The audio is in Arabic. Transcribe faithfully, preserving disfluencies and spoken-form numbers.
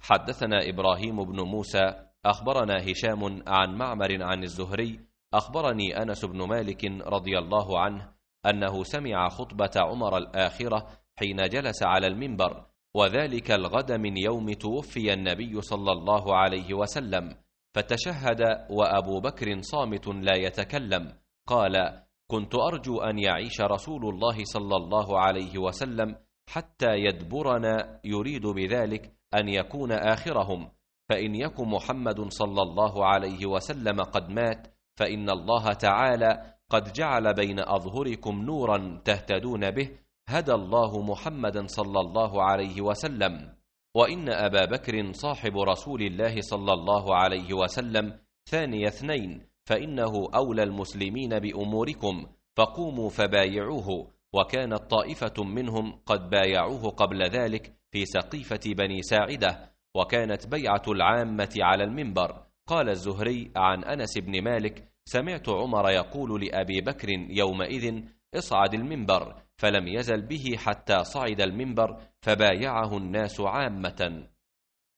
حدثنا إبراهيم بن موسى أخبرنا هشام عن معمر عن الزهري أخبرني أنس بن مالك رضي الله عنه أنه سمع خطبة عمر الآخرة حين جلس على المنبر، وذلك الغد من يوم توفي النبي صلى الله عليه وسلم، فتشهد وأبو بكر صامت لا يتكلم. قال: كنت أرجو أن يعيش رسول الله صلى الله عليه وسلم حتى يدبرنا، يريد بذلك أن يكون آخرهم، فإن يكن محمد صلى الله عليه وسلم قد مات فإن الله تعالى قد جعل بين أظهركم نورا تهتدون به، هدى الله محمدا صلى الله عليه وسلم، وإن أبا بكر صاحب رسول الله صلى الله عليه وسلم ثاني اثنين، فإنه أولى المسلمين بأموركم، فقوموا فبايعوه. وكانت طائفة منهم قد بايعوه قبل ذلك في سقيفة بني ساعدة، وكانت بيعة العامة على المنبر. قال الزهري عن أنس بن مالك: سمعت عمر يقول لأبي بكر يومئذ: اصعد المنبر، فلم يزل به حتى صعد المنبر فبايعه الناس عامة.